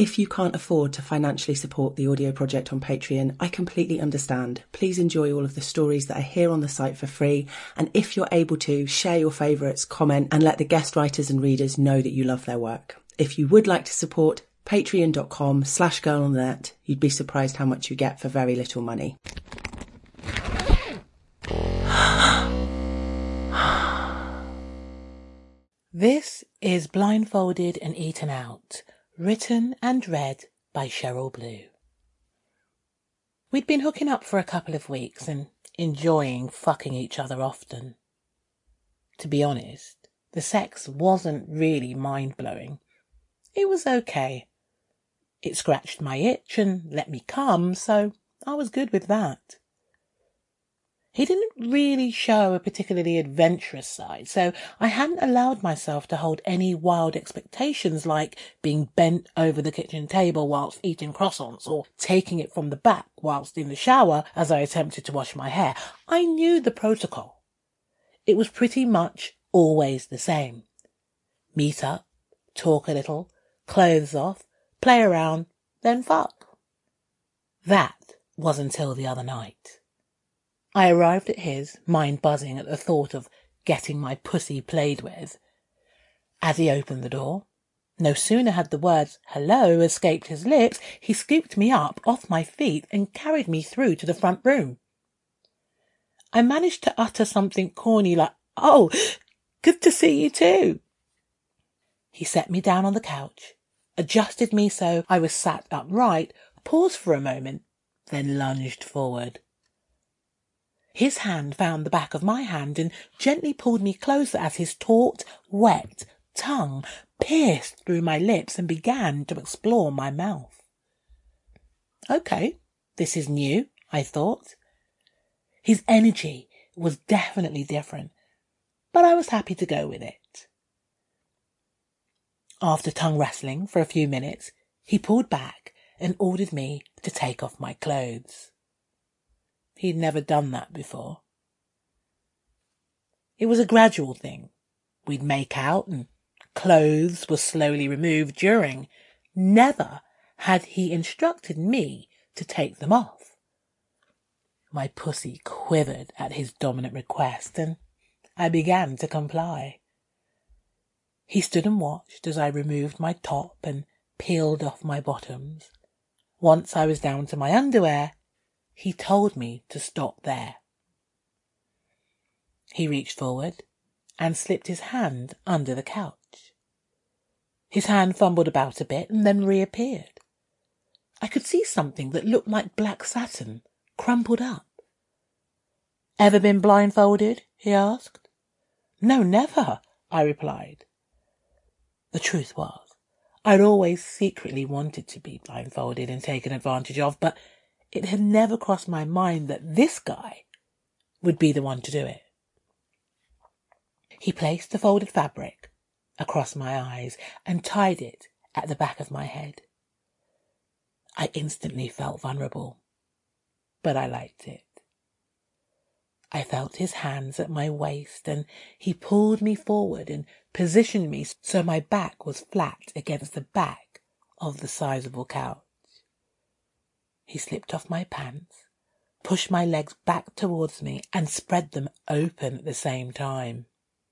If you can't afford to financially support the audio project on Patreon, I completely understand. Please enjoy all of the stories that are here on the site for free. And if you're able to, share your favourites, comment, and let the guest writers and readers know that you love their work. If you would like to support, patreon.com/girlonthenet. You'd be surprised how much you get for very little money. This is Blindfolded and Eaten Out, written and read by Cheryl Blue. We'd been hooking up for a couple of weeks and enjoying fucking each other often. To be honest, the sex wasn't really mind-blowing. It was okay. It scratched my itch and let me come, so I was good with that. He didn't really show a particularly adventurous side, so I hadn't allowed myself to hold any wild expectations like being bent over the kitchen table whilst eating croissants or taking it from the back whilst in the shower as I attempted to wash my hair. I knew the protocol. It was pretty much always the same. Meet up, talk a little, clothes off, play around, then fuck. That was until the other night. I arrived at his, mind buzzing at the thought of getting my pussy played with. As he opened the door, no sooner had the words "hello" escaped his lips, he scooped me up off my feet and carried me through to the front room. I managed to utter something corny like, "Oh, good to see you too." He set me down on the couch, adjusted me so I was sat upright, paused for a moment, then lunged forward. His hand found the back of my hand and gently pulled me closer as his taut, wet tongue pierced through my lips and began to explore my mouth. Okay, this is new, I thought. His energy was definitely different, but I was happy to go with it. After tongue wrestling for a few minutes, he pulled back and ordered me to take off my clothes. He'd never done that before. It was a gradual thing. We'd make out and clothes were slowly removed during. Never had he instructed me to take them off. My pussy quivered at his dominant request and I began to comply. He stood and watched as I removed my top and peeled off my bottoms. Once I was down to my underwear, he told me to stop there. He reached forward and slipped his hand under the couch. His hand fumbled about a bit and then reappeared. I could see something that looked like black satin, crumpled up. "Ever been blindfolded?" he asked. "No, never," I replied. The truth was, I'd always secretly wanted to be blindfolded and taken advantage of, but it had never crossed my mind that this guy would be the one to do it. He placed the folded fabric across my eyes and tied it at the back of my head. I instantly felt vulnerable, but I liked it. I felt his hands at my waist and he pulled me forward and positioned me so my back was flat against the back of the sizable couch. He slipped off my pants, pushed my legs back towards me and spread them open at the same time.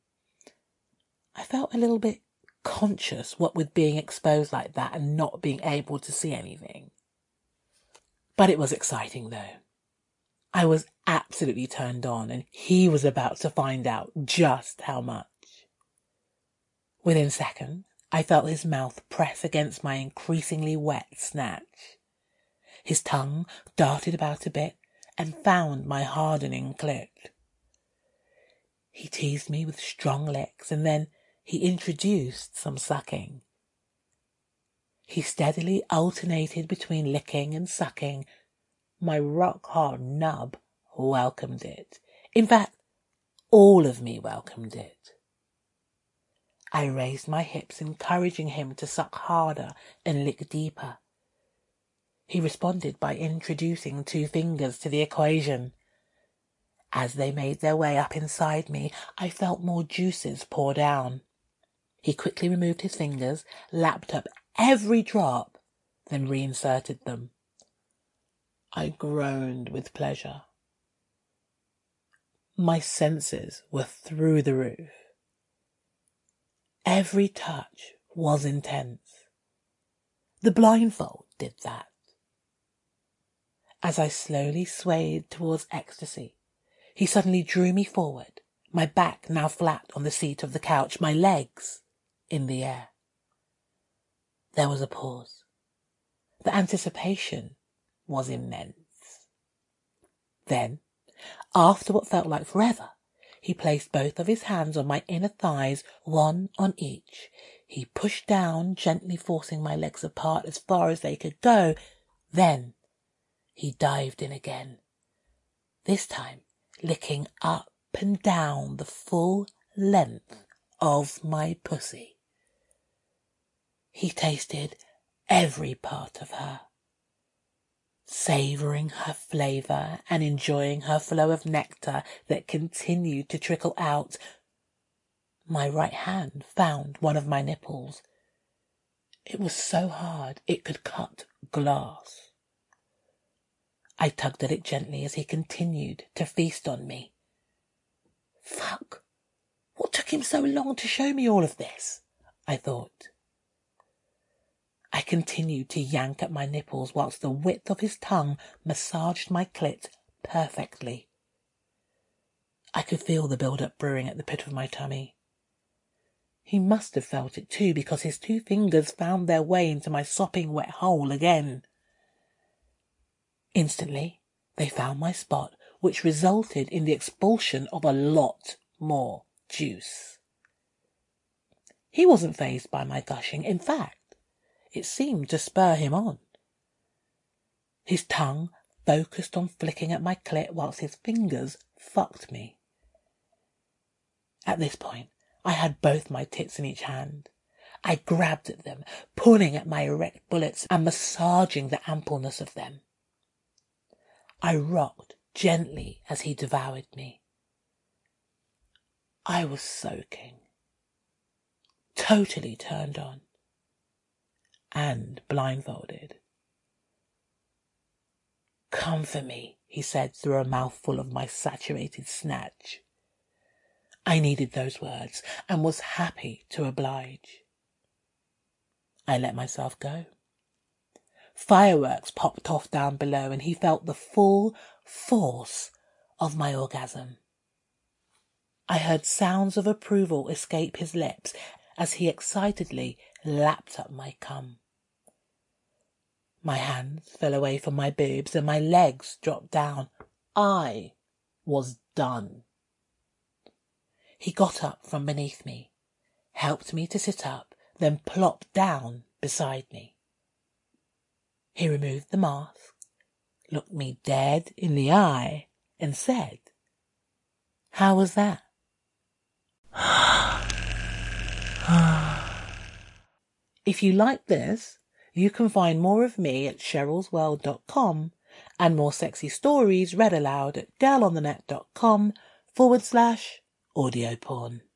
I felt a little bit conscious what with being exposed like that and not being able to see anything. But it was exciting though. I was absolutely turned on and he was about to find out just how much. Within seconds, I felt his mouth press against my increasingly wet snatch. His tongue darted about a bit and found my hardening clit. He teased me with strong licks and then he introduced some sucking. He steadily alternated between licking and sucking. My rock-hard nub welcomed it. In fact, all of me welcomed it. I raised my hips, encouraging him to suck harder and lick deeper. He responded by introducing 2 fingers to the equation. As they made their way up inside me, I felt more juices pour down. He quickly removed his fingers, lapped up every drop, then reinserted them. I groaned with pleasure. My senses were through the roof. Every touch was intense. The blindfold did that. As I slowly swayed towards ecstasy, he suddenly drew me forward, my back now flat on the seat of the couch, my legs in the air. There was a pause. The anticipation was immense. Then, after what felt like forever, he placed both of his hands on my inner thighs, one on each. He pushed down, gently forcing my legs apart as far as they could go. Then he dived in again, this time licking up and down the full length of my pussy. He tasted every part of her, savouring her flavour and enjoying her flow of nectar that continued to trickle out. My right hand found one of my nipples. It was so hard it could cut glass. I tugged at it gently as he continued to feast on me. Fuck! What took him so long to show me all of this? I thought. I continued to yank at my nipples whilst the width of his tongue massaged my clit perfectly. I could feel the build-up brewing at the pit of my tummy. He must have felt it too, because his 2 fingers found their way into my sopping wet hole again. Instantly, they found my spot, which resulted in the expulsion of a lot more juice. He wasn't fazed by my gushing. In fact, it seemed to spur him on. His tongue focused on flicking at my clit whilst his fingers fucked me. At this point, I had both my tits in each hand. I grabbed at them, pulling at my erect bullets and massaging the ampleness of them. I rocked gently as he devoured me. I was soaking, totally turned on, and blindfolded. "Come for me," he said through a mouthful of my saturated snatch. I needed those words and was happy to oblige. I let myself go. Fireworks popped off down below and he felt the full force of my orgasm. I heard sounds of approval escape his lips as he excitedly lapped up my cum. My hands fell away from my boobs and my legs dropped down. I was done. He got up from beneath me, helped me to sit up, then plopped down beside me. He removed the mask, looked me dead in the eye, and said, "How was that?" If you like this, you can find more of me at cherylsworld.com and more sexy stories read aloud at girlonthenet.com/audio porn.